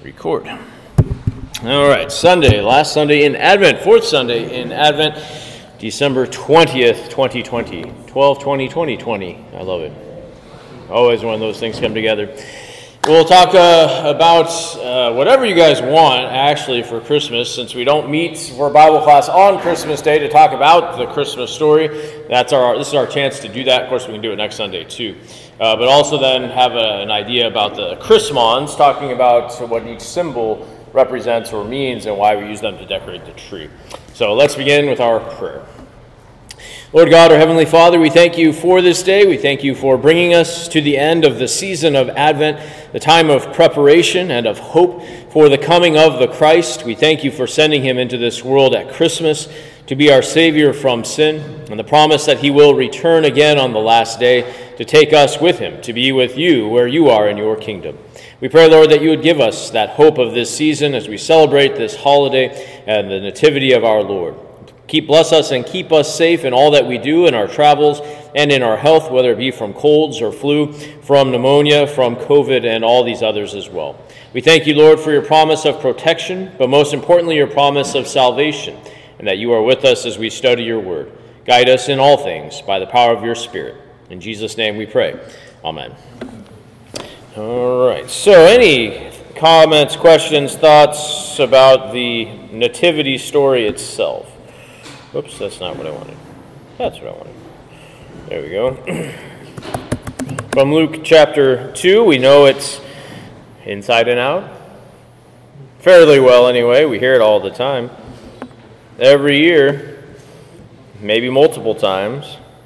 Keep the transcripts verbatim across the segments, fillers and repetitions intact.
Record. All right, Sunday, last Sunday in Advent, fourth Sunday in Advent, December twentieth, twenty twenty, twelve twenty, twenty twenty. I love it. Always one of those things come together. We'll talk uh, about uh, whatever you guys want, actually, for Christmas, since we don't meet for Bible class on Christmas Day to talk about the Christmas story. That's our. This is our chance to do that. Of course, we can do it next Sunday, too. Uh, but also then have a, an idea about the Chrismons, talking about what each symbol represents or means and why we use them to decorate the tree. So let's begin with our prayer. Lord God, our Heavenly Father, we thank you for this day. We thank you for bringing us to the end of the season of Advent, the time of preparation and of hope for the coming of the Christ. We thank you for sending him into this world at Christmas to be our Savior from sin, and the promise that he will return again on the last day to take us with him, to be with you where you are in your kingdom. We pray, Lord, that you would give us that hope of this season as we celebrate this holiday and the nativity of our Lord. Keep bless us and keep us safe in all that we do in our travels and in our health, whether it be from colds or flu, from pneumonia, from COVID, and all these others as well. We thank you, Lord, for your promise of protection, but most importantly, your promise of salvation, and that you are with us as we study your word. Guide us in all things by the power of your Spirit. In Jesus' name we pray. Amen. All right. So any comments, questions, thoughts about the nativity story itself? Oops, that's not what I wanted. That's what I wanted. There we go. From Luke chapter two, we know it's inside and out. Fairly well anyway. We hear it all the time. Every year, maybe multiple times.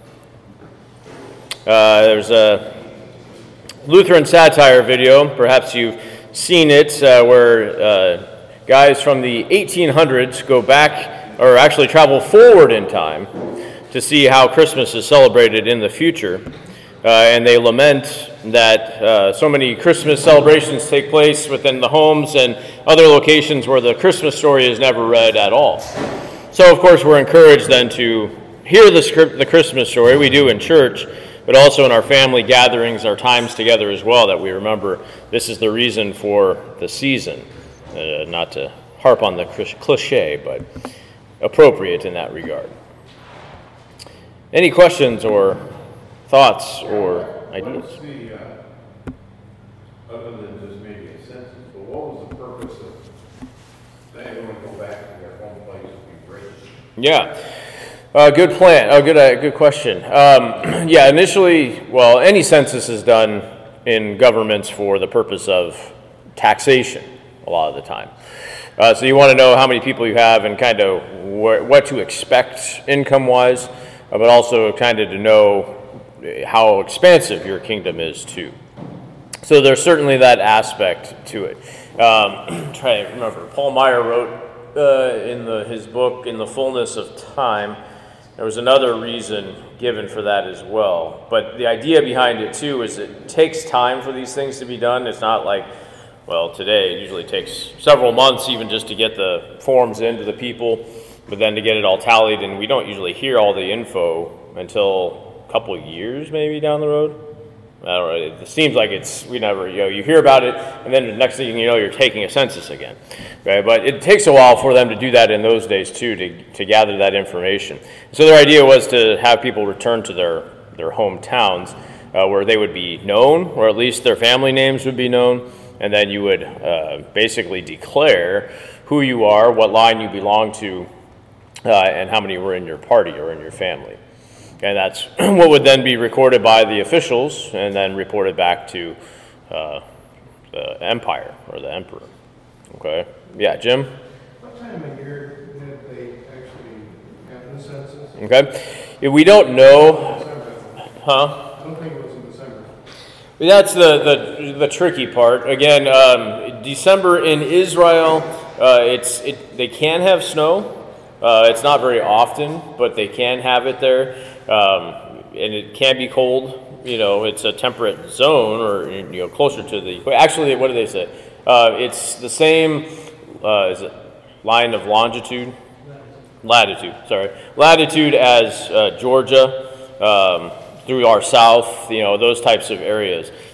Uh, there's a Lutheran satire video, perhaps you've seen it, uh, where uh, guys from the eighteen hundreds go back, or actually travel forward in time to see how Christmas is celebrated in the future. Uh, and they lament that uh, so many Christmas celebrations take place within the homes and other locations where the Christmas story is never read at all. So, of course, we're encouraged then to hear the, script, the Christmas story. We do in church, but also in our family gatherings, our times together as well, that we remember this is the reason for the season. Uh, not to harp on the cliche, but appropriate in that regard. Any questions or thoughts or ideas? What's the, uh, other than just maybe a census, but what was the purpose of they everyone go back to their home place and be rich? Yeah, uh, good plan. Oh, good, uh, good question. Um, yeah, initially, well, any census is done in governments for the purpose of taxation a lot of the time. Uh, so you want to know how many people you have and kind of wh- what to expect income-wise, uh, but also kind of to know how expansive your kingdom is too. So there's certainly that aspect to it. Um, try to remember, Paul Meyer wrote uh, in the, his book, In the Fullness of Time, there was another reason given for that as well. But the idea behind it too is it takes time for these things to be done. It's not like, well, today it usually takes several months even just to get the forms into the people, but then to get it all tallied, and we don't usually hear all the info until a couple of years maybe down the road. I don't know, it seems like it's, we never, you know, you hear about it, and then the next thing you know, you're taking a census again, right? But it takes a while for them to do that in those days too, to, to gather that information. So their idea was to have people return to their, their hometowns uh, where they would be known, or at least their family names would be known, and then you would uh, basically declare who you are, what line you belong to, uh, and how many were in your party or in your family. And that's what would then be recorded by the officials and then reported back to uh, the empire or the emperor. Okay? Yeah, Jim? What time of year did they actually have the census? Okay. If we don't know, huh? I don't think it was in December. That's the, the, the tricky part. Again, um, December in Israel, uh, it's it, they can have snow. Uh, it's not very often, but they can have it there. Um, and it can be cold. You know, it's a temperate zone, or, you know, closer to the, actually, what do they say? Uh, it's the same, uh, is it line of longitude? Latitude, sorry. Latitude as uh, Georgia, um, through our south, you know, those types of areas.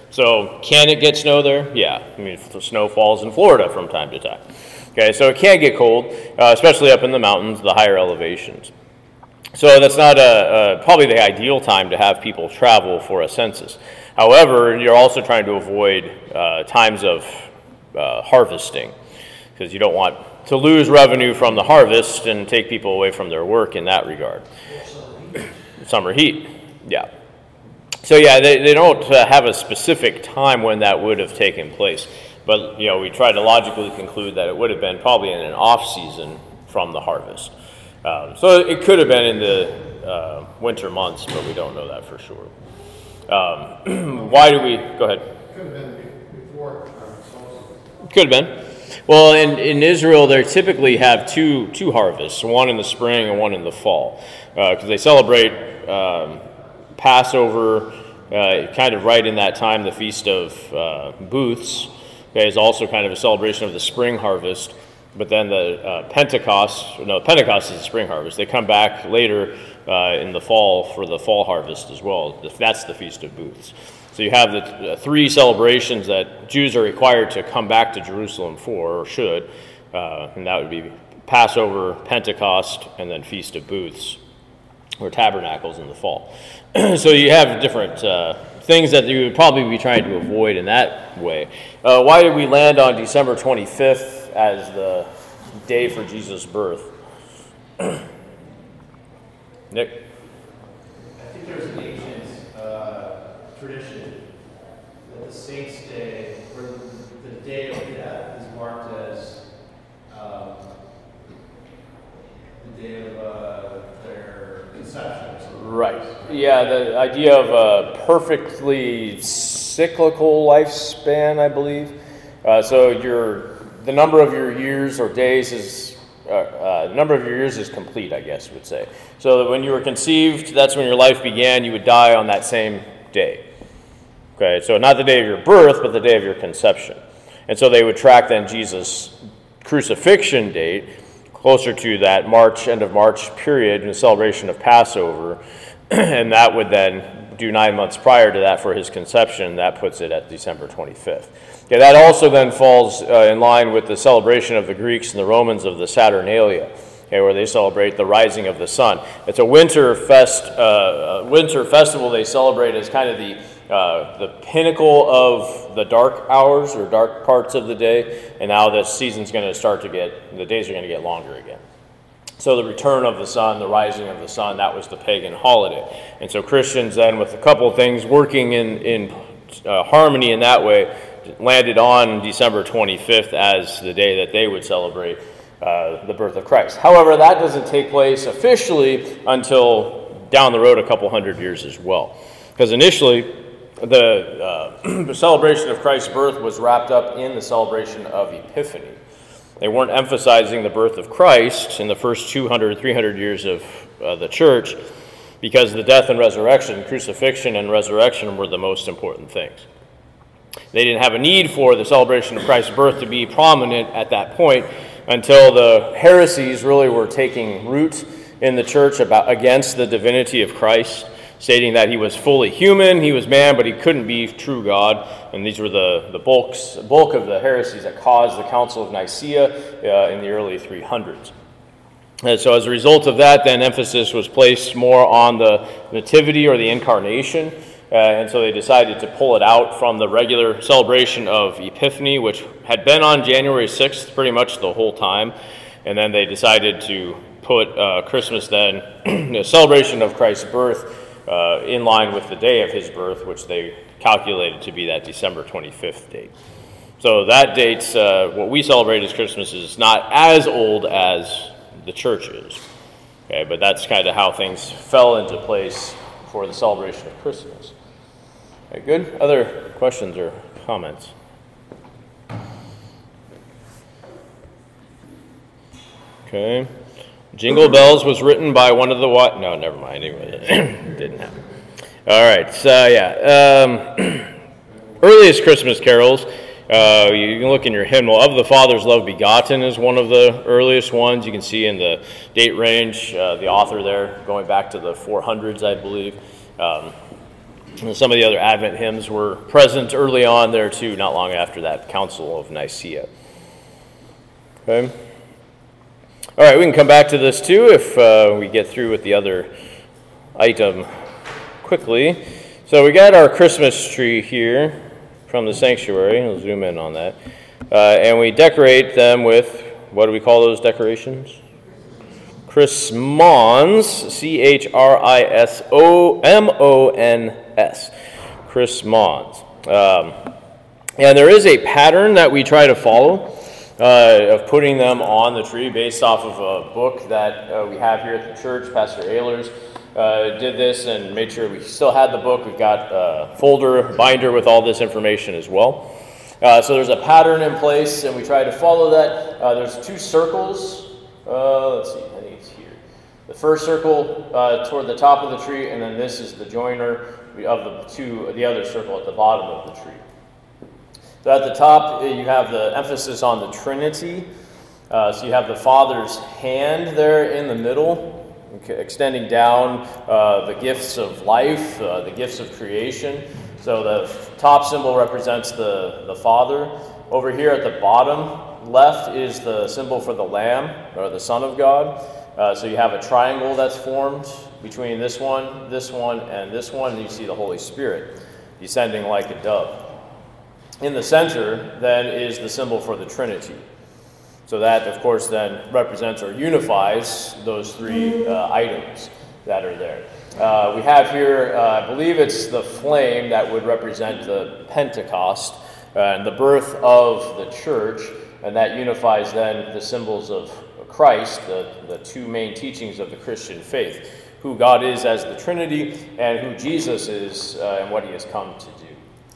So can it get snow there? Yeah. I mean, the snow falls in Florida from time to time. Okay, so it can get cold, uh, especially up in the mountains, the higher elevations. So that's not a, a, probably the ideal time to have people travel for a census. However, you're also trying to avoid uh, times of uh, harvesting, because you don't want to lose revenue from the harvest and take people away from their work in that regard. Summer heat, yeah. So yeah, they, they don't uh, have a specific time when that would have taken place. But, you know, we try to logically conclude that it would have been probably in an off-season from the harvest. Um, so it could have been in the uh, winter months, but we don't know that for sure. Um, why do we, go ahead. Could have been before uh, Could have been. Well, in, in Israel, they typically have two two harvests, one in the spring and one in the fall, because uh, they celebrate um, Passover uh, kind of right in that time. The Feast of uh, Booths okay, is also kind of a celebration of the spring harvest, but then the uh, Pentecost, no, Pentecost is the spring harvest. They come back later uh, in the fall for the fall harvest as well. That's the Feast of Booths. So you have the uh, three celebrations that Jews are required to come back to Jerusalem for, or should, uh, and that would be Passover, Pentecost, and then Feast of Booths, or Tabernacles in the fall. So you have different uh, things that you would probably be trying to avoid in that way. Uh, why did we land on December twenty-fifth as the day for Jesus' birth? Nick? I think there's an ancient uh, tradition that the Saints' Day, or the day of death, is marked as um, the day of uh, their conception. Right. Yeah, the idea of a perfectly cyclical lifespan, I believe. Uh, so your the number of your years or days is uh, uh, number of your years is complete, I guess you would say. So that when you were conceived, that's when your life began. You would die on that same day. Okay, so not the day of your birth, but the day of your conception. And so they would track then Jesus' crucifixion date closer to that March, end of March period in the celebration of Passover, and that would then do nine months prior to that for his conception. That puts it at December twenty-fifth. Okay, that also then falls uh, in line with the celebration of the Greeks and the Romans of the Saturnalia, okay, where they celebrate the rising of the sun. It's a winter fest, uh, winter festival they celebrate as kind of the Uh, the pinnacle of the dark hours or dark parts of the day, and now the season's going to start to get, the days are going to get longer again. So the return of the sun, the rising of the sun, that was the pagan holiday. And so Christians then, with a couple of things working in, in uh, harmony in that way, landed on December twenty-fifth as the day that they would celebrate uh, the birth of Christ. However, that doesn't take place officially until down the road a couple hundred years as well. Because initially, The, uh, the celebration of Christ's birth was wrapped up in the celebration of Epiphany. They weren't emphasizing the birth of Christ in the first two hundred, three hundred years of uh, the church, because the death and resurrection, crucifixion and resurrection, were the most important things. They didn't have a need for the celebration of Christ's birth to be prominent at that point until the heresies really were taking root in the church about against the divinity of Christ, stating that he was fully human, he was man, but he couldn't be true God. And these were the, the bulks, bulk of the heresies that caused the Council of Nicaea uh, in the early three hundreds. And so as a result of that, then emphasis was placed more on the nativity or the incarnation. Uh, and so they decided to pull it out from the regular celebration of Epiphany, which had been on January sixth pretty much the whole time. And then they decided to put uh, Christmas then, the celebration of Christ's birth, Uh, in line with the day of his birth, which they calculated to be that December twenty-fifth date. So that date's, uh, what we celebrate as Christmas is not as old as the church is. Okay, but that's kind of how things fell into place for the celebration of Christmas. Okay, good? Other questions or comments? Okay. Jingle Bells was written by one of the what? No, never mind. Anyway, it didn't happen. All right. So yeah, um, earliest Christmas carols. Uh, you can look in your hymnal. Of the Father's Love Begotten is one of the earliest ones. You can see in the date range uh, the author there going back to the four hundreds, I believe. Um, And some of the other Advent hymns were present early on there too, not long after that Council of Nicaea. Okay. All right, we can come back to this too if uh, we get through with the other item quickly. So we got our Christmas tree here from the sanctuary. I'll zoom in on that. Uh, and we decorate them with, what do we call those decorations? Chrismons, C H R I S O M O N S, Chrismons. Um, and there is a pattern that we try to follow uh, of putting them on the tree based off of a book that uh, we have here at the church. Pastor Ehlers uh, did this and made sure we still had the book. We've got a folder, binder with all this information as well. Uh, so there's a pattern in place, and we try to follow that. Uh, there's two circles. Uh, let's see. The first circle uh, toward the top of the tree, and then this is the joiner of the two, the other circle at the bottom of the tree. So at the top, you have the emphasis on the Trinity. Uh, so you have the Father's hand there in the middle, extending down uh, the gifts of life, uh, the gifts of creation. So the top symbol represents the, the Father. Over here at the bottom left is the symbol for the Lamb, or the Son of God. Uh, so you have a triangle that's formed between this one, this one, and this one, and you see the Holy Spirit descending like a dove. In the center, then, is the symbol for the Trinity. So that, of course, then represents or unifies those three uh, items that are there. Uh, we have here, uh, I believe it's the flame that would represent the Pentecost uh, and the birth of the church, and that unifies then the symbols of Christ, the, the two main teachings of the Christian faith, who God is as the Trinity and who Jesus is uh, and what he has come to do.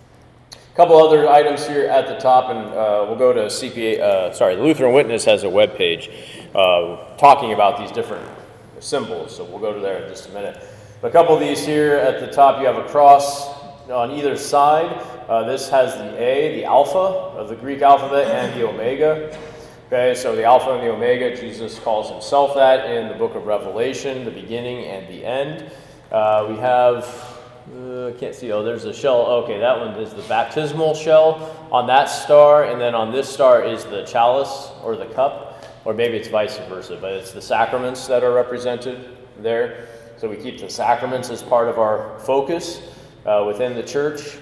A couple other items here at the top, and uh, we'll go to C P A, uh, sorry, the Lutheran Witness has a webpage uh, talking about these different symbols, so we'll go to there in just a minute. A couple of these here at the top, you have a cross on either side. Uh, this has the A, the alpha of the Greek alphabet, and the omega. Okay, so the Alpha and the Omega, Jesus calls himself that in the book of Revelation, the beginning and the end. Uh, we have, I uh, can't see, oh, there's a shell. Okay, that one is the baptismal shell on that star, and then on this star is the chalice or the cup, or maybe it's vice versa, but it's the sacraments that are represented there. So we keep the sacraments as part of our focus uh, within the church.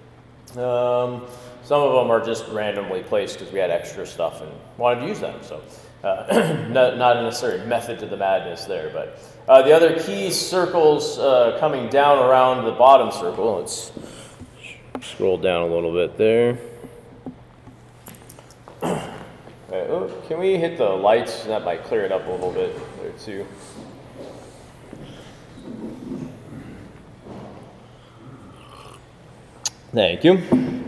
Um, Some of them are just randomly placed because we had extra stuff and wanted to use them. So uh, not, not a necessary method to the madness there. But uh, the other key circles uh, coming down around the bottom circle. Let's scroll down a little bit there. Okay, oh, can we hit the lights? That might clear it up a little bit there too. Thank you.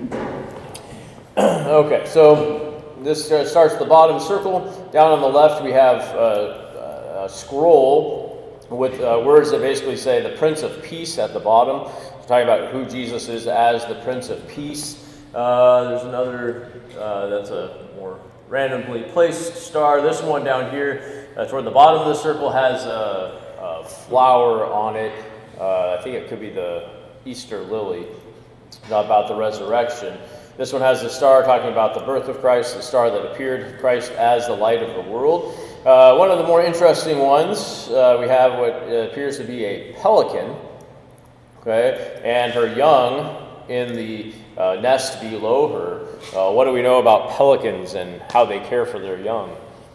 Okay, so this starts the bottom circle. Down on the left, we have uh, a scroll with uh, words that basically say the Prince of Peace at the bottom. It's talking about who Jesus is as the Prince of Peace. Uh, there's another, uh, that's a more randomly placed star. This one down here, uh, toward the bottom of the circle, has a, a flower on it. Uh, I think it could be the Easter lily, about the resurrection. This one has the star talking about the birth of Christ, the star that appeared Christ as the light of the world. Uh, one of the more interesting ones, uh, we have what appears to be a pelican, okay, and her young in the uh, nest below her. Uh, what do we know about pelicans and how they care for their young?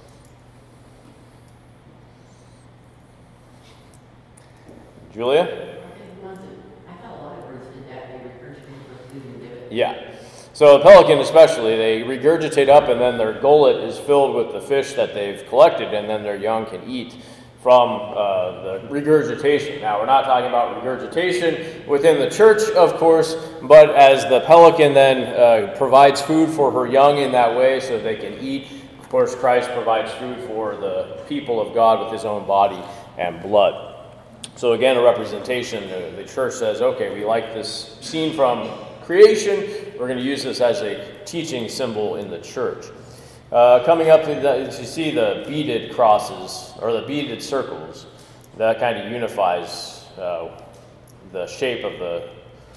Julia? Yeah. So the pelican especially, they regurgitate up and then their gullet is filled with the fish that they've collected, and then their young can eat from uh, the regurgitation. Now, we're not talking about regurgitation within the church, of course, but as the pelican then uh, provides food for her young in that way so they can eat, of course, Christ provides food for the people of God with his own body and blood. So again, a representation, the, the church says, okay, we like this scene from creation, we're going to use this as a teaching symbol in the church. Uh, coming up, to the, you see the beaded crosses, or the beaded circles. That kind of unifies uh, the shape of the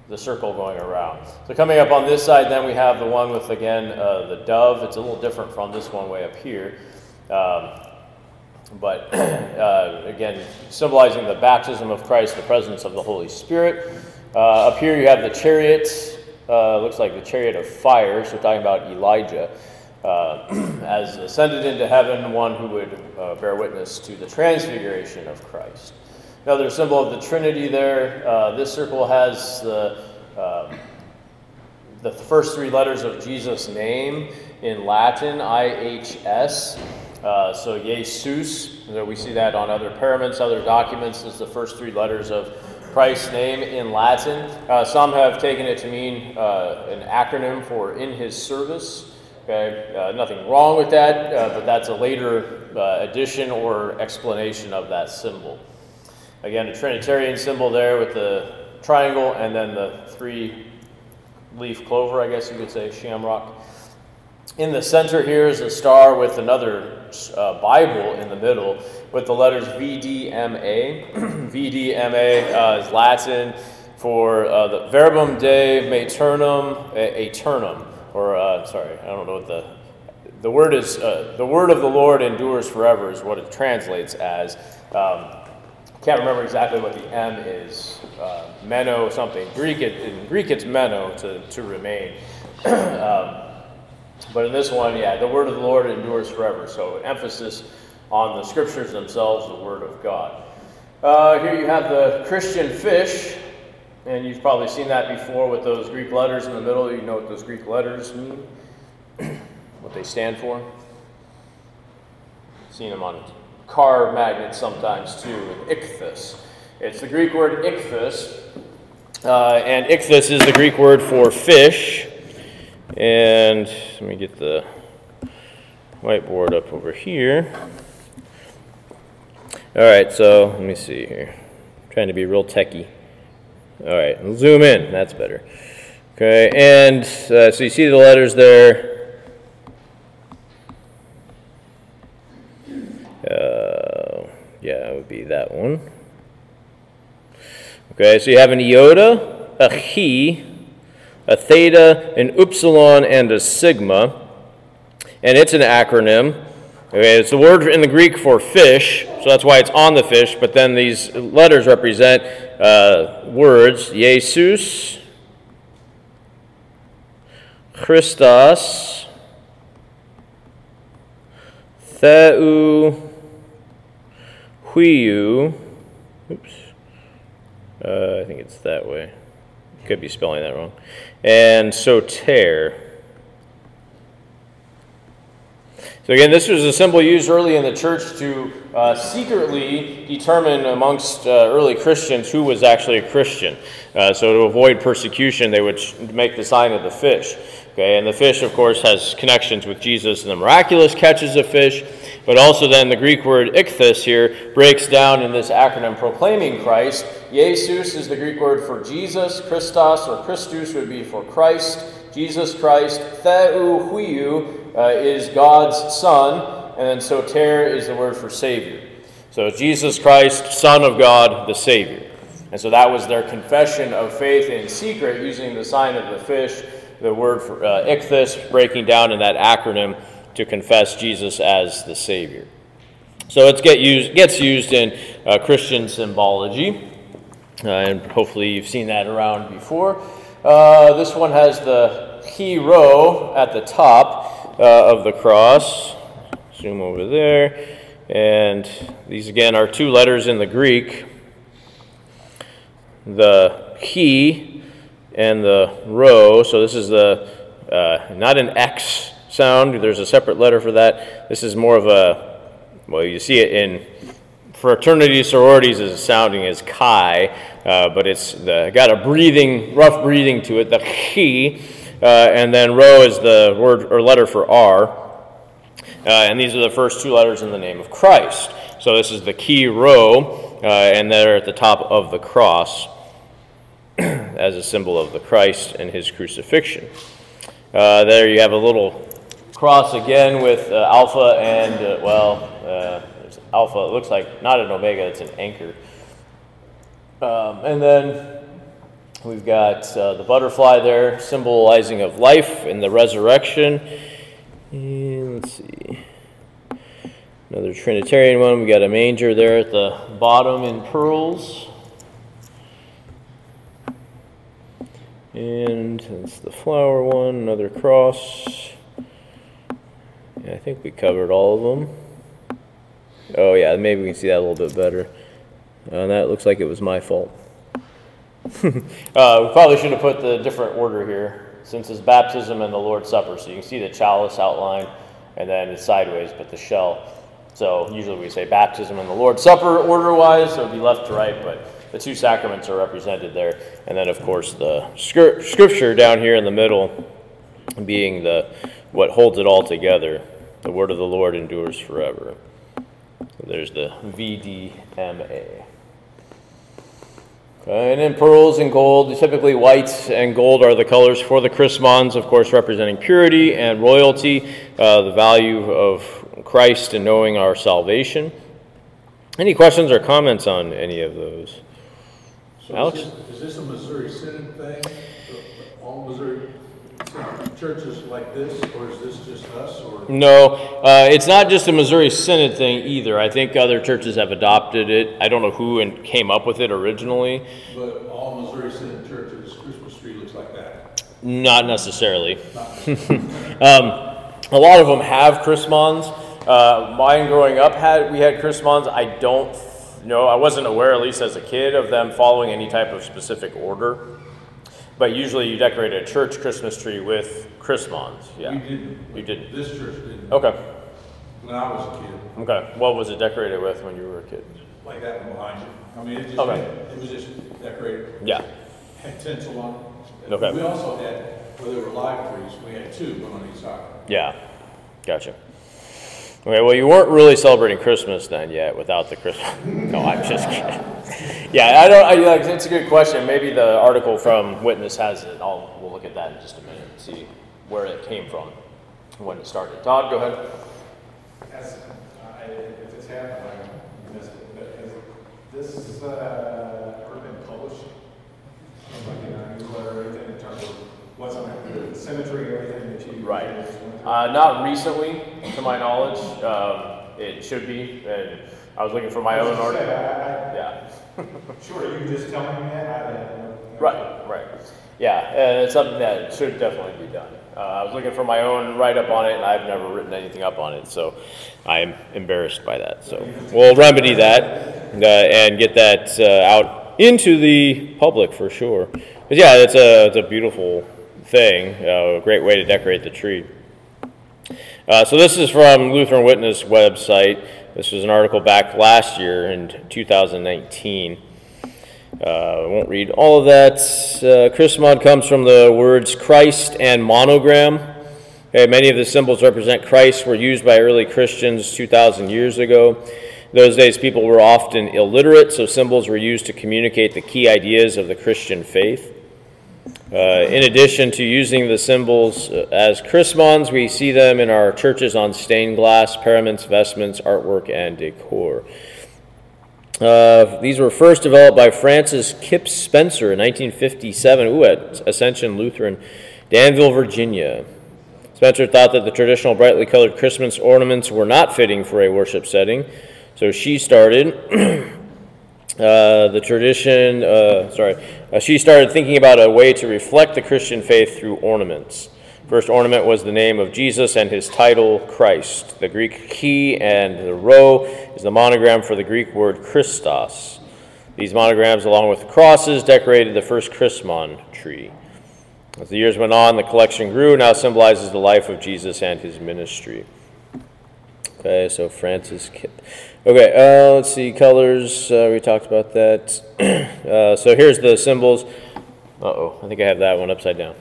the circle going around. So coming up on this side, then we have the one with, again, uh, the dove. It's a little different from this one way up here. Um, but, uh, again, symbolizing the baptism of Christ, the presence of the Holy Spirit. Uh, up here you have the chariot. Uh, looks like the chariot of fire, so talking about Elijah. Uh, as ascended into heaven, one who would uh, bear witness to the transfiguration of Christ. Another symbol of the Trinity there. Uh, this circle has the, uh, the first three letters of Jesus' name in Latin, I H S. Uh, so Jesus, so we see that on other paraments, other documents, is the first three letters of Christ's name in Latin. Uh, some have taken it to mean uh, an acronym for in his service. Okay, uh, nothing wrong with that, uh, but that's a later uh, addition or explanation of that symbol. Again, a Trinitarian symbol there with the triangle and then the three-leaf clover, I guess you could say, shamrock. In the center here is a star with another uh, Bible in the middle with the letters V D M A. V D M A uh, is Latin for uh, the verbum Dei maeternum aeternum. Or, uh, sorry, I don't know what the, the word is, uh, the word of the Lord endures forever is what it translates as. Um, can't remember exactly what the M is. Uh, meno something. Greek, it, in Greek it's meno, to, to remain. um, but in this one, yeah, the word of the Lord endures forever. So an emphasis on the scriptures themselves, the word of God. Uh, here you have the Christian fish. And you've probably seen that before with those Greek letters in the middle. You know what those Greek letters mean, what they stand for. Seen them on car magnets sometimes too, with ichthus. It's the Greek word ichthus, uh, and ichthus is the Greek word for fish. And let me get the whiteboard up over here. All right, so let me see here. I'm trying to be real techie. All right, zoom in. That's better. Okay, and uh, so you see the letters there. Uh, yeah, it would be that one. Okay, so you have an iota, a chi, a theta, an upsilon, and a sigma. And it's an acronym. Okay, it's the word in the Greek for fish, so that's why it's on the fish, but then these letters represent uh, words, Jesus, Christos, Theou, Huiou, oops, uh, I think it's that way, could be spelling that wrong, and Soter. So again, this was a symbol used early in the church to uh, secretly determine amongst uh, early Christians who was actually a Christian. Uh, so to avoid persecution, they would make the sign of the fish. Okay, and the fish, of course, has connections with Jesus and the miraculous catches of fish, but also then the Greek word ichthus here breaks down in this acronym proclaiming Christ. Jesus is the Greek word for Jesus. Christos or Christus would be for Christ. Jesus Christ. Theou Huiou uh, is God's Son. And then soter is the word for Savior. So Jesus Christ, Son of God, the Savior. And so that was their confession of faith in secret using the sign of the fish, the word for uh, ichthus, breaking down in that acronym to confess Jesus as the Savior. So it get used, gets used in uh, Christian symbology. Uh, and hopefully you've seen that around before. Uh, this one has the chi rho at the top uh, of the cross. Zoom over there. And these again are two letters in the Greek. The chi and the rho. So this is the uh, not an X sound. There's a separate letter for that. This is more of a, well, you see it in fraternity sororities as sounding as chi, uh, but it's the, got a breathing, rough breathing to it, the chi, uh, and then rho is the word or letter for R, uh, and these are the first two letters in the name of Christ. So this is the chi rho, uh, and they're at the top of the cross as a symbol of the Christ and his crucifixion. Uh, there you have a little cross again with uh, alpha and, uh, well, uh, alpha, it looks like not an omega, it's an anchor. Um, and then We've got uh, the butterfly there, symbolizing of life and the resurrection. And let's see. Another Trinitarian one. We got a manger there at the bottom in pearls. And that's the flower one, another cross. Yeah, I think we covered all of them. Oh yeah, maybe we can see that a little bit better. Uh, that looks like it was my fault. uh, we probably should have put the different order here, since it's baptism and the Lord's Supper. So you can see the chalice outline, and then it's sideways, but the shell. So usually we say baptism and the Lord's Supper order-wise, so it would be left to right, but the two sacraments are represented there. And then, of course, the scripture down here in the middle being the what holds it all together. The word of the Lord endures forever. So there's the V D M A. Okay, and then pearls and gold, typically white and gold are the colors for the chrismons, of course, representing purity and royalty, uh, the value of Christ and knowing our salvation. Any questions or comments on any of those? So Alex? Is this, is this a Missouri Synod thing? All Missouri churches like this, or is this just us? Or No, uh, it's not just a Missouri Synod thing either. I think other churches have adopted it. I don't know who and came up with it originally. But all Missouri Synod churches, Christmas tree looks like that. Not necessarily. um, a lot of them have chrismons. Uh, mine growing up had we had chrismons. I don't know. I wasn't aware, at least as a kid, of them following any type of specific order. But usually you decorate a church Christmas tree with chrismons. Yeah. We didn't. You didn't? This church didn't. Okay. When I was a kid. Okay. What was it decorated with when you were a kid? Like that one behind you. I mean, it just, Okay. it was just decorated. Yeah. Had tinsel on it. Okay. We also had, where there were live trees, we had two, one on each side. Yeah. Gotcha. Okay, well, you weren't really celebrating Christmas then yet without the Christmas. No, I'm just kidding. Yeah, I don't. I, like, it's a good question. Maybe the article from Witness has it. I'll we'll look at that in just a minute and see where it came from, when it started. Todd, go ahead. As, uh, if it's happened, I missed it, but has this uh, ever been published? Like in a newsletter or anything in terms of what's on the symmetry or anything that you Right. Uh, not recently, to my knowledge. Um, it should be, and I was looking for my own article. Yeah. Sure, you can just tell me that. I didn't know. Right, right. Yeah, and it's something that should definitely be done. Uh, I was looking for my own write-up on it, and I've never written anything up on it, so I'm embarrassed by that. So we'll remedy that uh, and get that uh, out into the public for sure. But yeah, it's a, it's a beautiful thing, uh, a great way to decorate the tree. Uh, so this is from Lutheran Witness website. This was an article back last year in two thousand nineteen. Uh, I won't read all of that. Uh, Chrismon comes from the words Christ and monogram. Okay, many of the symbols represent Christ were used by early Christians two thousand years ago. In those days, people were often illiterate, so symbols were used to communicate the key ideas of the Christian faith. Uh, in addition to using the symbols as chrismons, we see them in our churches on stained glass, paraments, vestments, artwork, and decor. Uh, these were first developed by Francis Kipps Spencer in nineteen fifty-seven, ooh, at Ascension Lutheran, Danville, Virginia. Spencer thought that the traditional brightly colored Christmas ornaments were not fitting for a worship setting, so she started... Uh, the tradition, uh, sorry, uh, she started thinking about a way to reflect the Christian faith through ornaments. First ornament was the name of Jesus and his title, Christ. The Greek key and the rho is the monogram for the Greek word Christos. These monograms, along with the crosses, decorated the first Chrismon tree. As the years went on, the collection grew, now symbolizes the life of Jesus and his ministry. Okay, so Francis Kipp. Okay, uh, let's see, colors, uh, we talked about that. uh, so here's the symbols. Uh-oh, I think I have that one upside down.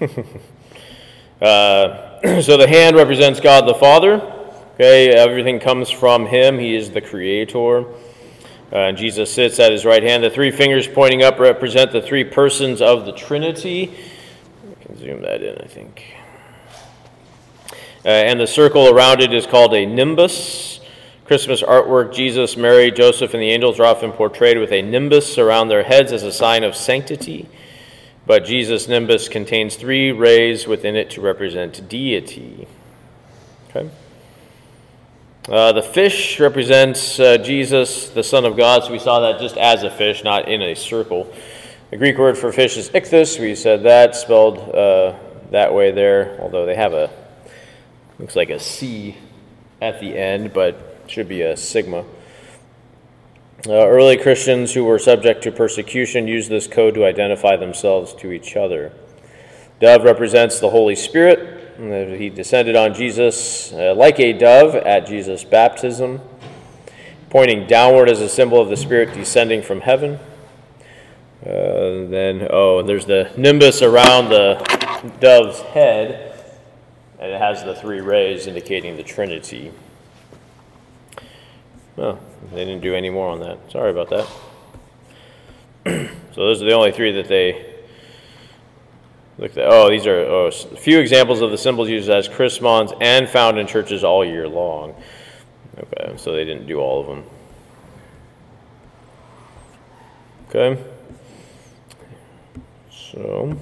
uh, so the hand represents God the Father. Okay, everything comes from him. He is the creator. Uh, and Jesus sits at his right hand. The three fingers pointing up represent the three persons of the Trinity. I can zoom that in, I think. Uh, and the circle around it is called a nimbus. Christmas artwork, Jesus, Mary, Joseph, and the angels are often portrayed with a nimbus around their heads as a sign of sanctity. but Jesus' nimbus contains three rays within it to represent deity. Okay. Uh, the fish represents uh, Jesus, the Son of God, so we saw that just as a fish, not in a circle. The Greek word for fish is ichthus. We said that, spelled uh, that way there, although they have a, looks like a C at the end, but should be a sigma. Uh, early Christians who were subject to persecution used this code to identify themselves to each other. Dove represents the Holy Spirit. He descended on Jesus uh, like a dove at Jesus' baptism, pointing downward as a symbol of the Spirit descending from heaven. Uh, then, oh, there's the nimbus around the dove's head, and it has the three rays indicating the Trinity. Oh, they didn't do any more on that. Sorry about that. So those are the only three that they looked at. Oh, these are oh, a few examples of the symbols used as chrismons and found in churches all year long. Okay, so they didn't do all of them. Okay. So,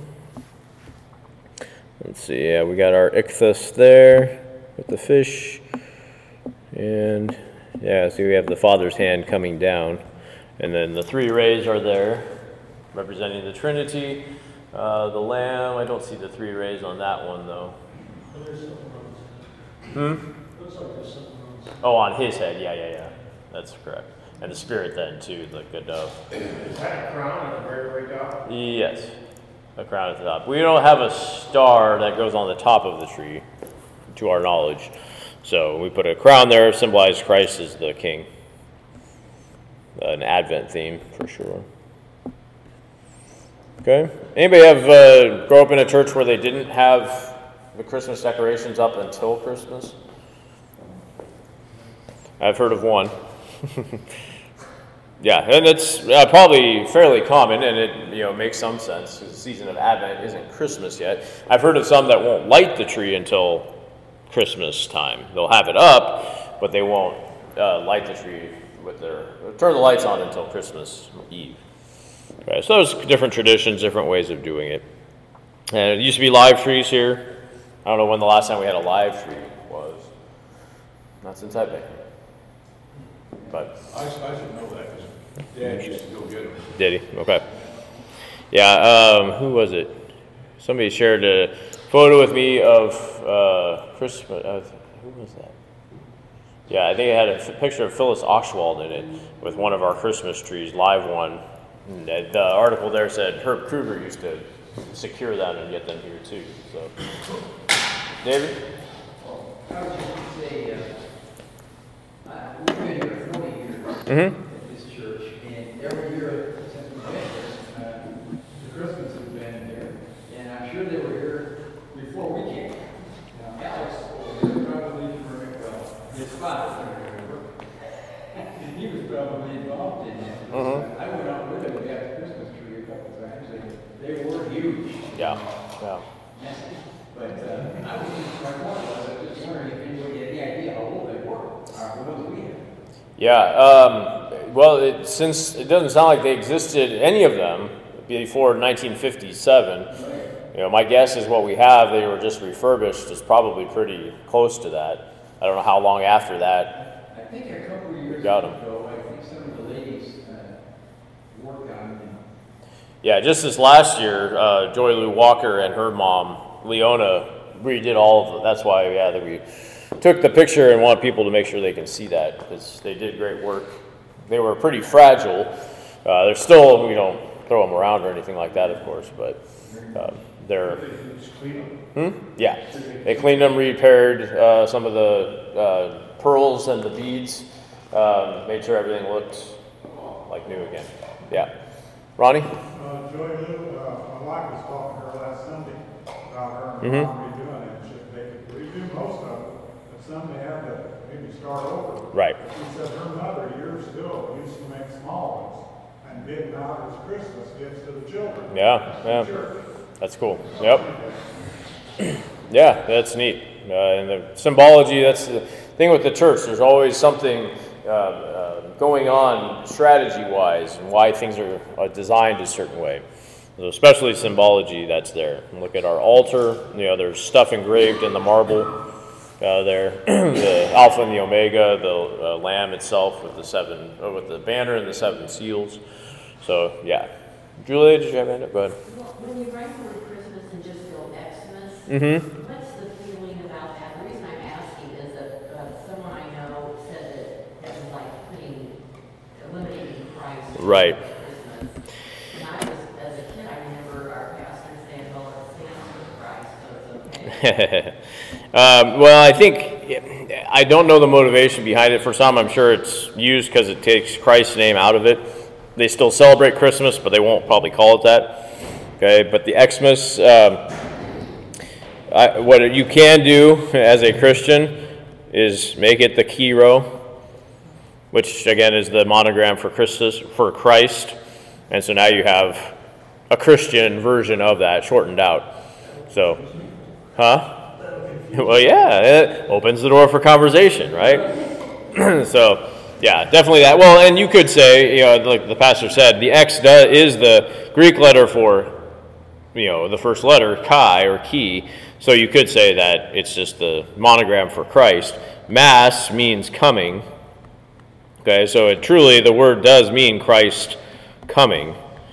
let's see, yeah, we got our ichthus there with the fish, and yeah, see we have the Father's hand coming down, and then the three rays are there, representing the Trinity. Uh, the Lamb, I don't see the three rays on that one, though. Hmm? Oh, on his head, yeah, yeah, yeah, that's correct. And the Spirit then, too, like a dove. Is that a crown at the very, very top? Yes. A crown at the top. We don't have a star that goes on the top of the tree, to our knowledge. So we put a crown there, symbolize Christ as the king. An Advent theme, for sure. Okay. Anybody have uh, grow up in a church where they didn't have the Christmas decorations up until Christmas? I've heard of one. Yeah, and it's uh, probably fairly common, and it you know makes some sense because the season of Advent isn't Christmas yet. I've heard of some that won't light the tree until Christmas time. They'll have it up, but they won't uh, light the tree with their turn the lights on until Christmas Eve. Right, so there's different traditions, different ways of doing it. And it used to be live trees here. I don't know when the last time we had a live tree was. Not since I've been here. But I, I should know that, because Dad used to go get them. did he? Okay. Yeah, um, who was it? Somebody shared a photo with me of uh, Christmas. Uh, who was that? Yeah, I think it had a f- picture of Phyllis Oshwald in it with one of our Christmas trees, live one. And the article there said Herb Kruger used to secure that and get them here too. So, David? I was just going to say, uh, uh, we've been here forty years Mm-hmm. at this church, and every year since we've been here, uh, the Christmas has been here, and I'm sure they were here before we came. Now, Alex, over here, probably remember, well, his father, remember, and he was probably involved in that. Mhm. I went out with him, we got the Christmas tree a couple times, and they were huge. Yeah, yeah. But uh, I was just, my point was, I was just wondering if anybody had any idea how old they were, or what else we had. Yeah, um, well, it, since it doesn't sound like they existed, any of them, before nineteen fifty-seven, you know, my guess is what we have, they were just refurbished, is probably pretty close to that. I don't know how long after that. I think a couple of years Got 'em. ago, I think some of the ladies uh, worked on it. and Yeah, just this last year, uh, Joy Lou Walker and her mom, Leona, redid all of it. That's why, yeah, that we took the picture and want people to make sure they can see that, because they did great work. They were pretty fragile. Uh, they're still, we don't throw them around or anything like that, of course, but um, they're, hmm? Yeah, they cleaned them, repaired uh, some of the uh, pearls and the beads, um, made sure everything looked like new again. Yeah. Ronnie? Uh, Joy Lou, uh, my wife was talking to her last Sunday about her and Mhm. mom redoing it. She, they could redo most of it, but some they had to maybe start over. Right. She said her mother years ago used to make small ones and bid them out as Christmas gifts to the children. Yeah, yeah. Sure. That's cool. Yep. Yeah, that's neat. Uh, and the symbology, that's the thing with the church. There's always something uh, uh, going on strategy-wise and why things are uh, designed a certain way. So especially symbology that's there. Look at our altar. You know, there's stuff engraved in the marble uh, there. The Alpha and the Omega, the uh, Lamb itself with the seven, uh, with the banner and the seven seals. So yeah. Julia, did you have a hand? Go ahead. Well, when you write the word Christmas and just go Xmas, Mm-hmm. what's the feeling about that? The reason I'm asking is that uh, someone I know said that it was like putting, eliminating Christ. from Right. Christmas. When I was, as a kid, I remember our pastor saying, well, it stands for Christ, so it's okay. um, well, I think, I don't know the motivation behind it. For some, I'm sure it's used because it takes Christ's name out of it. They still celebrate Christmas, but they won't probably call it that. Okay, but the Xmas, um, I, what you can do as a Christian is make it the Kiro, which again is the monogram for Christus, for Christ, and so now you have a Christian version of that shortened out. So, huh? Well, yeah, it opens the door for conversation, right? So. Yeah, definitely that. Well, and you could say, you know, like the pastor said, the X is the Greek letter for, you know, the first letter, chi or key. So you could say that it's just the monogram for Christ. Mass means coming. Okay, so it truly, the word does mean Christ coming.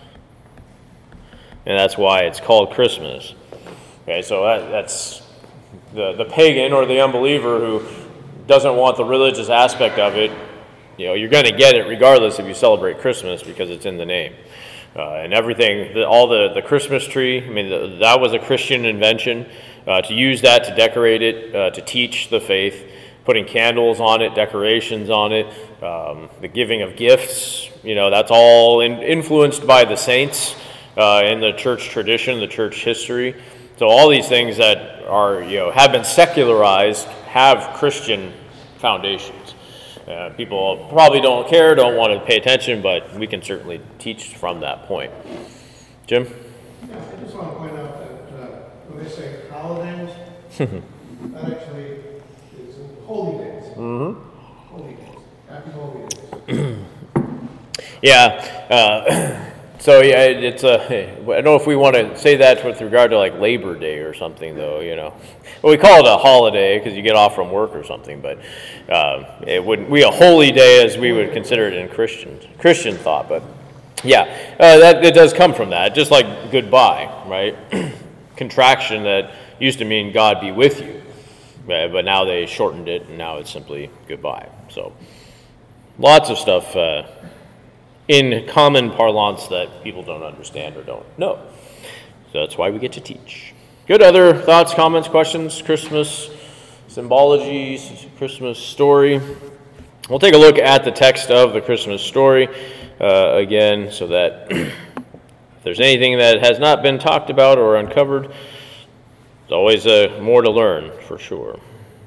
And that's why it's called Christmas. Okay, so that, that's the, the pagan or the unbeliever who doesn't want the religious aspect of it. You know, you're going to get it regardless if you celebrate Christmas because it's in the name. Uh, and everything, the, all the, the Christmas tree, I mean, the, that was a Christian invention. Uh, to use that to decorate it, uh, to teach the faith, putting candles on it, decorations on it, um, the giving of gifts, you know, that's all in, influenced by the saints uh, in the church tradition, the church history. So all these things that are, you know, have been secularized have Christian foundations. Uh, people probably don't care, don't want to pay attention, but we can certainly teach from that point. Jim? Yeah, I just want to point out that uh, when they say holidays, that actually is holy days. Mm-hmm. Holy days. Happy holy days. Yeah. Uh, so yeah, it, it's a. I don't know if we want to say that with regard to like Labor Day or something, though. You know, well, we call it a holiday because you get off from work or something, but um, it wouldn't be a holy day as we would consider it in Christian Christian thought. But yeah, uh, that it does come from that, just like goodbye, right? Contraction that used to mean God be with you, right? But now they shortened it, and now it's simply goodbye. So lots of stuff. Uh, in common parlance that people don't understand or don't know. So that's why we get to teach. Good. Other thoughts, comments, questions, Christmas symbology, Christmas story? We'll take a look at the text of the Christmas story uh, again so that if there's anything that has not been talked about or uncovered, there's always uh, more to learn for sure.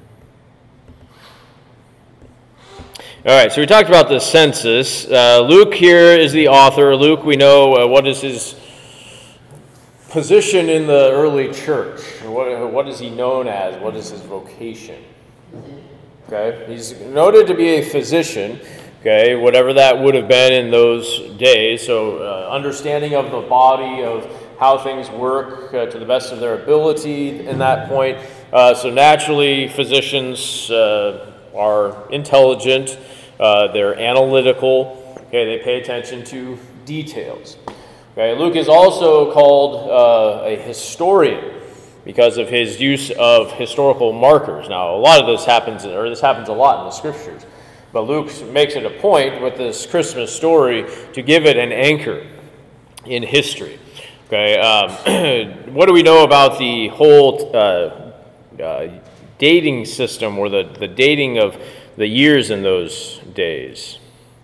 All right, so we talked about the census. Uh, Luke here is the author. Luke, we know uh, what is his position in the early church. What, what is he known as? What is his vocation? Okay, he's noted to be a physician. Okay, whatever that would have been in those days. So uh, understanding of the body, of how things work uh, to the best of their ability in that point. Uh, so naturally, physicians uh, are intelligent. Uh, they're analytical. Okay, they pay attention to details. Okay, Luke is also called uh, a historian because of his use of historical markers. Now, a lot of this happens, or this happens a lot in the scriptures, but Luke makes it a point with this Christmas story to give it an anchor in history. Okay, um, what do we know about the whole uh, uh, dating system, or the, the dating of the years in those days?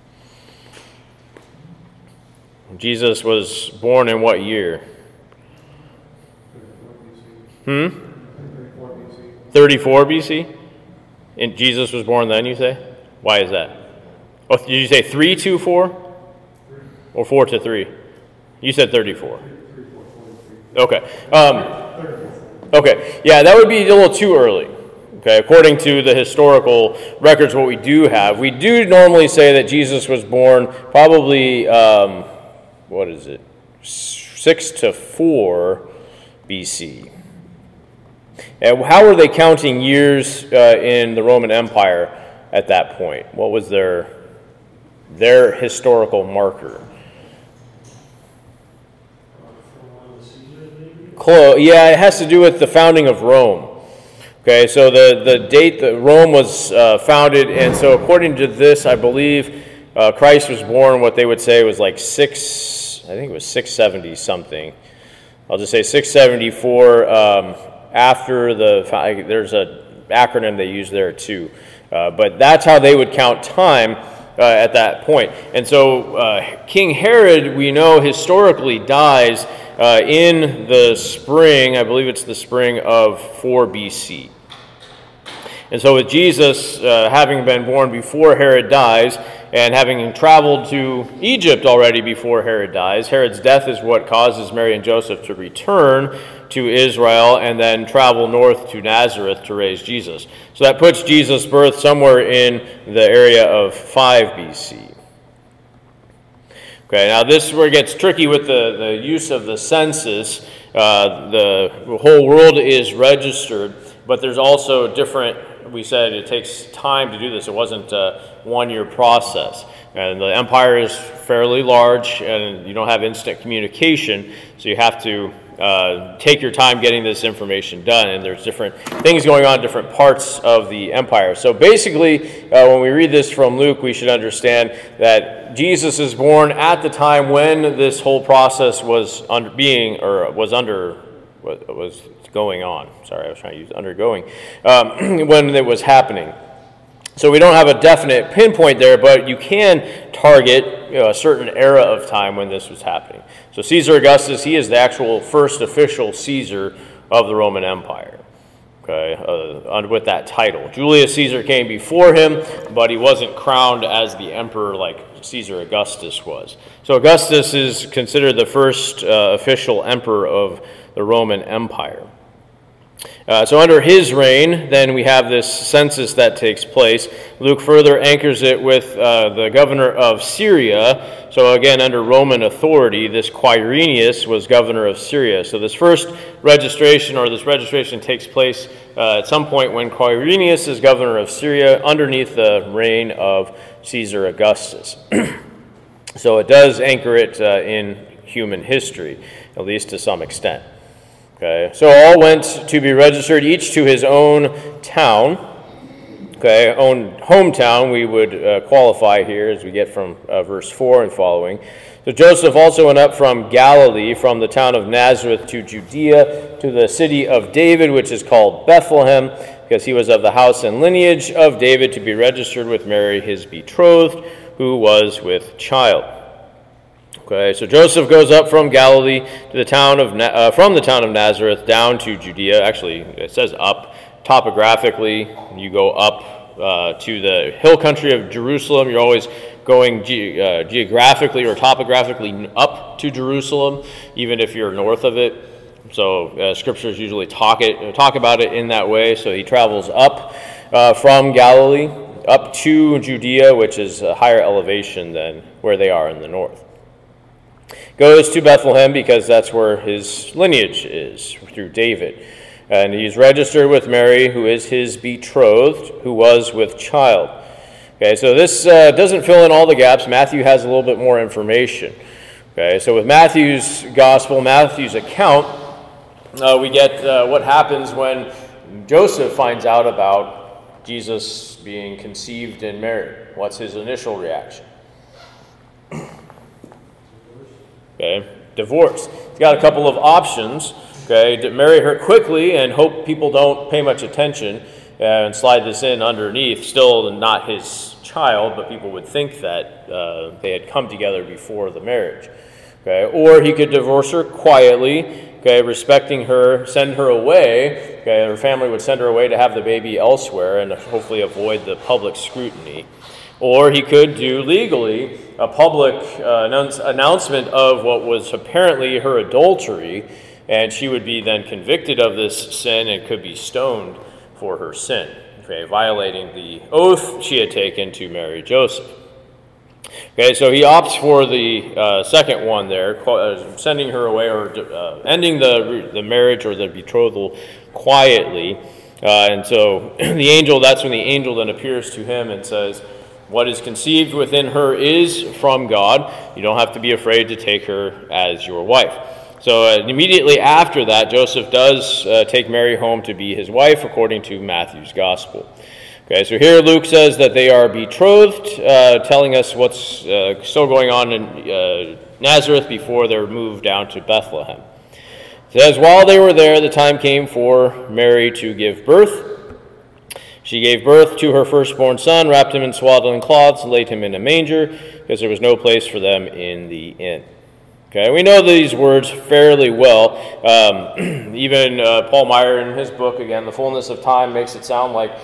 Jesus was born in what year? Hmm? thirty-four B C? And Jesus was born then, you say? Why is that? Oh, did you say three to four? Or four to three? You said thirty-four. Okay. Um, okay. Yeah, that would be a little too early. Okay, according to the historical records, what we do have, we do normally say that Jesus was born probably, um, what is it, six to four B C. And how were they counting years uh, in the Roman Empire at that point? What was their their historical marker? Close. Yeah, it has to do with the founding of Rome. Okay, so the, the date that Rome was uh, founded, and so according to this, I believe uh, Christ was born, what they would say was like six, I think it was six seventy something. I'll just say six seventy-four um, after the, there's a acronym they use there too. Uh, but that's how they would count time uh, at that point. And so uh, King Herod, we know historically, dies uh, in the spring, I believe it's the spring of four B C. And so with Jesus uh, having been born before Herod dies, and having traveled to Egypt already before Herod dies, Herod's death is what causes Mary and Joseph to return to Israel and then travel north to Nazareth to raise Jesus. So that puts Jesus' birth somewhere in the area of five B C. Okay, now this is where it gets tricky with the, the use of the census. Uh, the whole world is registered, but there's also different. We said it takes time to do this. It wasn't a one-year process. And the empire is fairly large, and you don't have instant communication, so you have to uh, take your time getting this information done. And there's different things going on in different parts of the empire. So basically, uh, when we read this from Luke, we should understand that Jesus is born at the time when this whole process was under being, or was under, was going on. Sorry, I was trying to use undergoing, um, when it was happening. So we don't have a definite pinpoint there, but you can target, you know, a certain era of time when this was happening. So Caesar Augustus, he is the actual first official Caesar of the Roman Empire, okay, uh, with that title. Julius Caesar came before him, but he wasn't crowned as the emperor like Caesar Augustus was. So Augustus is considered the first uh, official emperor of the Roman Empire. Uh, so under his reign, then we have this census that takes place. Luke further anchors it with uh, the governor of Syria. So again, under Roman authority, this Quirinius was governor of Syria. So this first registration, or this registration takes place uh, at some point when Quirinius is governor of Syria underneath the reign of Caesar Augustus. So it does anchor it uh, in human history, at least to some extent. Okay, so all went to be registered, each to his own town, okay, own hometown, we would uh, qualify here as we get from uh, verse four and following. So Joseph also went up from Galilee, from the town of Nazareth to Judea, to the city of David, which is called Bethlehem, because he was of the house and lineage of David, to be registered with Mary, his betrothed, who was with child. Okay, so Joseph goes up from Galilee to the town of uh, from the town of Nazareth down to Judea. Actually, it says up. Topographically, you go up uh, to the hill country of Jerusalem. You're always going ge- uh, geographically or topographically up to Jerusalem, even if you're north of it. So uh, scriptures usually talk it talk about it in that way. So he travels up uh, from Galilee up to Judea, which is a higher elevation than where they are in the north. Goes to Bethlehem because that's where his lineage is, through David. And he's registered with Mary, who is his betrothed, who was with child. Okay, so this uh, doesn't fill in all the gaps. Matthew has a little bit more information. Okay, so with Matthew's gospel, Matthew's account, uh, we get uh, what happens when Joseph finds out about Jesus being conceived in Mary. What's his initial reaction? Okay, divorce. He's got a couple of options. Okay, to marry her quickly and hope people don't pay much attention and slide this in underneath. Still not his child, but people would think that uh, they had come together before the marriage. Okay, or he could divorce her quietly. Okay, respecting her, send her away. Okay, her family would send her away to have the baby elsewhere and hopefully avoid the public scrutiny. Or he could do legally a public uh, announce- announcement of what was apparently her adultery, and she would be then convicted of this sin and could be stoned for her sin, okay, violating the oath she had taken to marry Joseph. Okay, so he opts for the uh, second one there, uh, sending her away or uh, ending the the marriage or the betrothal quietly. Uh, and so the angel, that's when the angel then appears to him and says, what is conceived within her is from God. You don't have to be afraid to take her as your wife. So uh, immediately after that, Joseph does uh, take Mary home to be his wife, according to Matthew's gospel. Okay, so here Luke says that they are betrothed, uh, telling us what's uh, still going on in uh, Nazareth before they're moved down to Bethlehem. It says, while they were there, the time came for Mary to give birth. She gave birth to her firstborn son, wrapped him in swaddling cloths, laid him in a manger, because there was no place for them in the inn. Okay, we know these words fairly well. Um, even uh, Paul Meyer in his book, again, The Fullness of Time, makes it sound like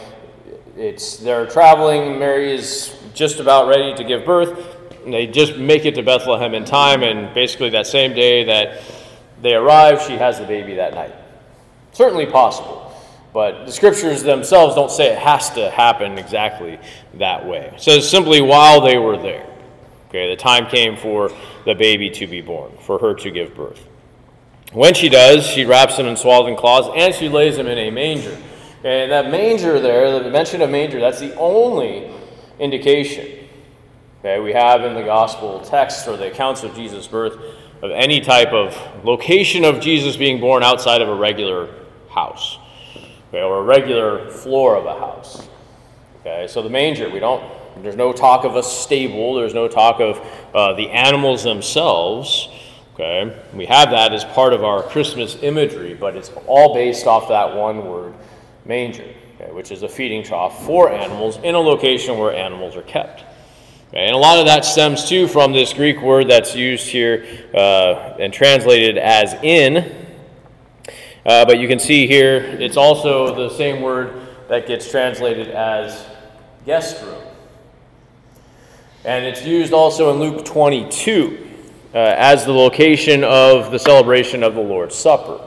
it's they're traveling. Mary is just about ready to give birth. And they just make it to Bethlehem in time, and basically that same day that they arrive, she has the baby that night. Certainly possible, but the scriptures themselves don't say it has to happen exactly that way. It says simply while they were there. Okay, the time came for the baby to be born, for her to give birth. When she does, she wraps him in swaddling cloths, and she lays him in a manger. And that manger there, the mention of manger, that's the only indication, okay, we have in the gospel text or the accounts of Jesus' birth of any type of location of Jesus being born outside of a regular house, okay, or a regular floor of a house. Okay, so the manger, we don't, there's no talk of a stable, there's no talk of uh, the animals themselves. Okay, we have that as part of our Christmas imagery, but it's all based off that one word, manger, okay, which is a feeding trough for animals in a location where animals are kept. Okay, and a lot of that stems too from this Greek word that's used here uh, and translated as inn. Uh, but you can see here it's also the same word that gets translated as guest room. And it's used also in Luke twenty-two uh, as the location of the celebration of the Lord's Supper.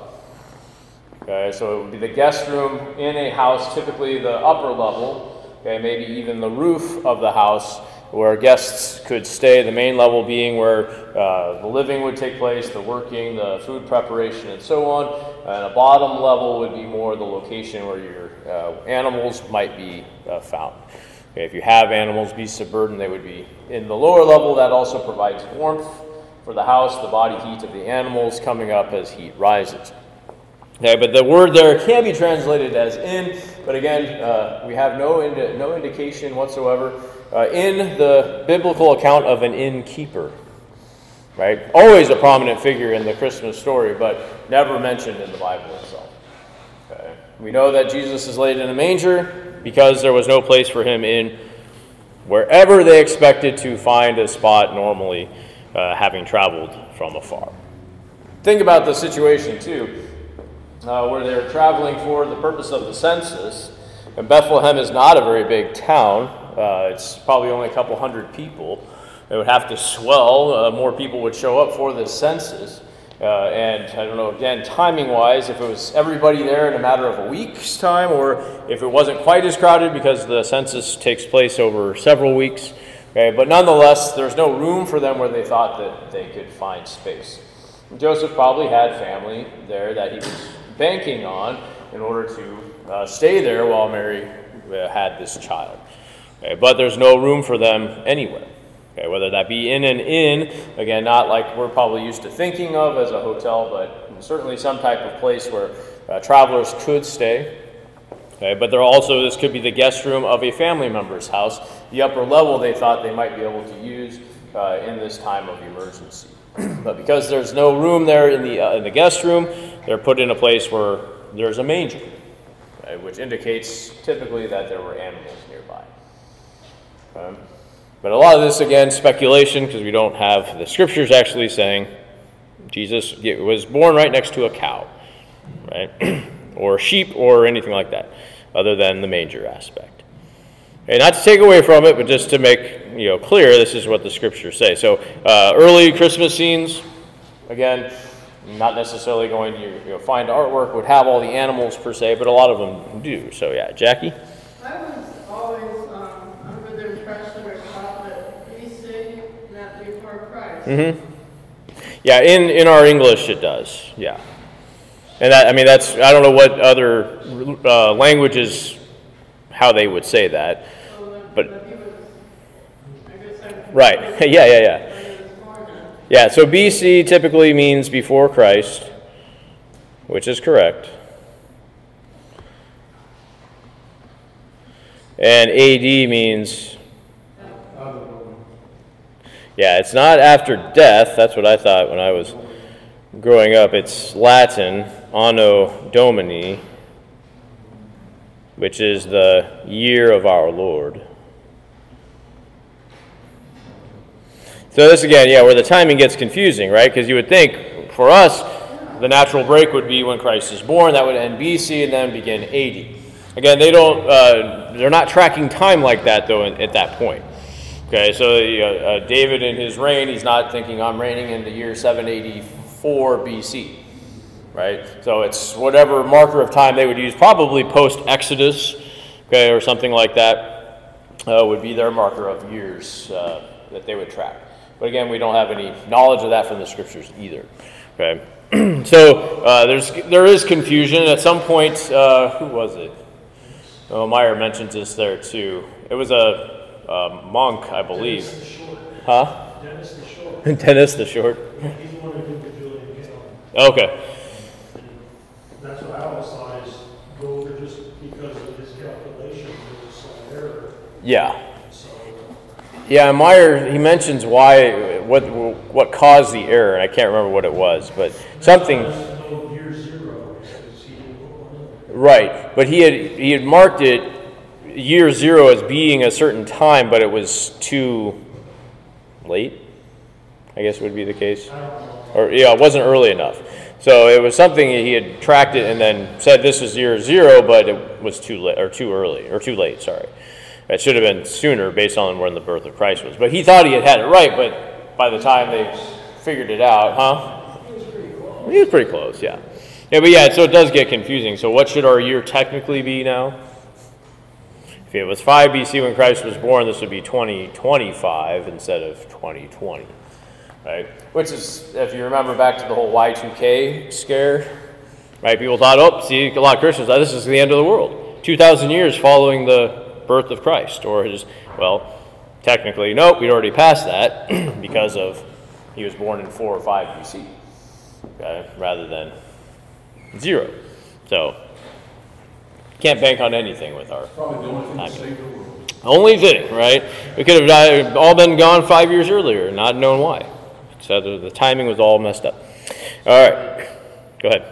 Okay, so it would be the guest room in a house, typically the upper level, okay, maybe even the roof of the house where guests could stay, the main level being where uh, the living would take place, the working, the food preparation, and so on. And a bottom level would be more the location where your uh, animals might be uh, found. Okay, if you have animals, beasts of burden, they would be in the lower level. That also provides warmth for the house, the body heat of the animals coming up as heat rises. Okay, but the word there can be translated as inn, but again, uh, we have no indi- no indication whatsoever uh, in the biblical account of an innkeeper. Right? Always a prominent figure in the Christmas story, but never mentioned in the Bible itself. Okay. We know that Jesus is laid in a manger because there was no place for him in wherever they expected to find a spot normally, uh, having traveled from afar. Think about the situation too. Uh, where they're traveling for the purpose of the census. And Bethlehem is not a very big town. Uh, it's probably only a couple hundred people. It would have to swell. Uh, more people would show up for this census. Uh, and I don't know, again, timing-wise, if it was everybody there in a matter of a week's time, or if it wasn't quite as crowded because the census takes place over several weeks. Okay, but nonetheless, there's no room for them where they thought that they could find space. Joseph probably had family there that he was banking on in order to uh, stay there while Mary uh, had this child. Okay, but there's no room for them anywhere. Okay, whether that be in an inn, again, not like we're probably used to thinking of as a hotel, but certainly some type of place where uh, travelers could stay. Okay, but there also, this could be the guest room of a family member's house. The upper level they thought they might be able to use uh, in this time of emergency. But because there's no room there in the uh, in the guest room, they're put in a place where there's a manger, okay, which indicates typically that there were animals nearby. Um, but a lot of this, again, speculation, because we don't have the scriptures actually saying Jesus was born right next to a cow, right, or sheep or anything like that, other than the manger aspect. And not to take away from it, but just to make you know clear, this is what the scriptures say. So uh, early Christmas scenes, again, not necessarily going to you know, find artwork would have all the animals per se, but a lot of them do. So yeah, Jackie? I was always um, under the impression or thought that these things Mm-hmm. Yeah, in, in our English it does, yeah. And that, I mean, that's, I don't know what other uh, languages, how they would say that, but, right, yeah, yeah, yeah. Yeah, so B C typically means before Christ, which is correct. And A D means, yeah, it's not after death. That's what I thought when I was growing up. It's Latin, Anno Domini, which is the year of our Lord. So this again, yeah, where the timing gets confusing, right? Because you would think, for us, the natural break would be when Christ is born. That would end B C and then begin A D. Again, they don't, uh, they're not tracking time like that, though, in, at that point. Okay, so uh, uh, David in his reign, he's not thinking, I'm reigning in the year seven eighty-four B C, right? So it's whatever marker of time they would use, probably post-Exodus, okay, or something like that, uh, would be their marker of years uh, that they would track. But again, we don't have any knowledge of that from the scriptures either, okay? So uh, there's there is confusion. At some point, uh, who was it? Oh, Meyer mentions this there too. It was a Uh, monk, I believe. Dennis the Short. Huh? Dennis the Short. Dennis the Short. He's the one who did the Julian calendar. Okay. And that's what I always thought is go over just because of his calculation, there was some error. Yeah. So, Yeah, Meyer, he mentions why, what what caused the error, and I can't remember what it was, but something. there's no year zero, because he didn't put one in. Right, but he had he had marked it year zero as being a certain time, but it was too late, I guess would be the case. Or, yeah, it wasn't early enough. So it was something he had tracked it and then said this is year zero, but it was too late, or too early, or too late, sorry. It should have been sooner based on when the birth of Christ was. But he thought he had had it right, but by the time they figured it out, huh? He was pretty close, yeah. Yeah, but yeah, so it does get confusing. So what should our year technically be now? If it was five B C when Christ was born, this would be twenty twenty-five instead of twenty twenty, right? Which is, if you remember back to the whole Y two K scare, right? People thought, oh, see, a lot of Christians thought this is the end of the world. two thousand years following the birth of Christ, or his, well, technically, nope, we'd already passed that because of he was born in four or five B C, okay, rather than zero. So, can't bank on anything with our Probably the only thing to timing. save the world. Only thing, right? We could have died, all been gone five years earlier, and not known why. So the, the timing was all messed up. All right, go ahead.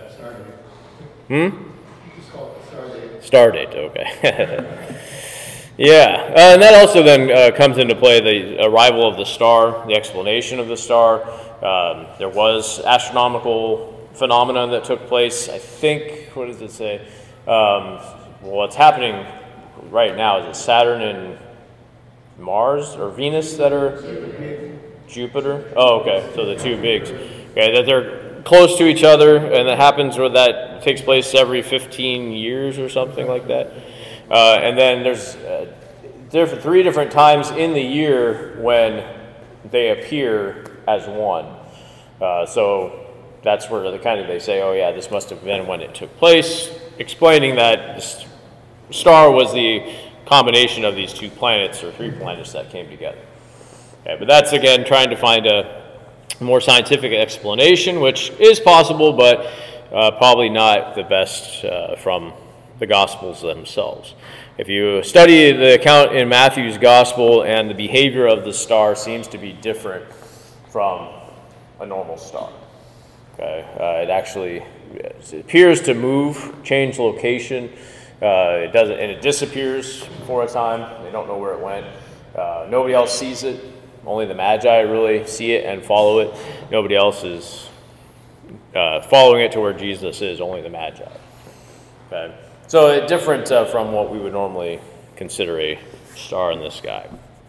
Hmm? Just call it star date. Star date, okay. Yeah, uh, and that also then uh, comes into play the arrival of the star, the explanation of the star. Um, there was astronomical phenomenon that took place. I think, what does it say? Um, well, what's happening right now is it Saturn and Mars or Venus that are Jupiter? Oh, okay. So the two bigs. Okay, that they're close to each other, and it happens where that takes place every fifteen years or something like that. Uh, and then there's uh, different, three different times in the year when they appear as one. Uh, so that's where the kind of they say, oh yeah, this must have been when it took place, explaining that the star was the combination of these two planets or three planets that came together. Okay, but that's again trying to find a more scientific explanation, which is possible, but uh, probably not the best uh, from the Gospels themselves. If you study the account in Matthew's Gospel, and the behavior of the star seems to be different from a normal star. Okay, uh, it actually it appears to move, change location. Uh, it doesn't, and it disappears for a time. They don't know where it went. Uh, nobody else sees it. Only the Magi really see it and follow it. Nobody else is uh, following it to where Jesus is. Only the Magi. Okay, so uh, different uh, from what we would normally consider a star in the sky.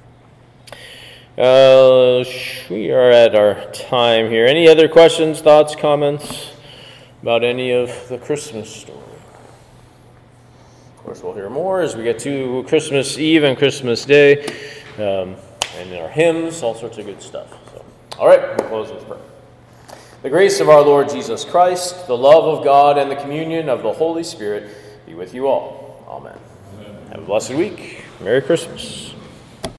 Uh, we are at our time here. Any other questions, thoughts, comments about any of the Christmas story? Of course, we'll hear more as we get to Christmas Eve and Christmas Day, um, and in our hymns, all sorts of good stuff. So. All right, we'll close with prayer. The grace of our Lord Jesus Christ, the love of God, and the communion of the Holy Spirit be with you all. Amen. Have a blessed week. Merry Christmas.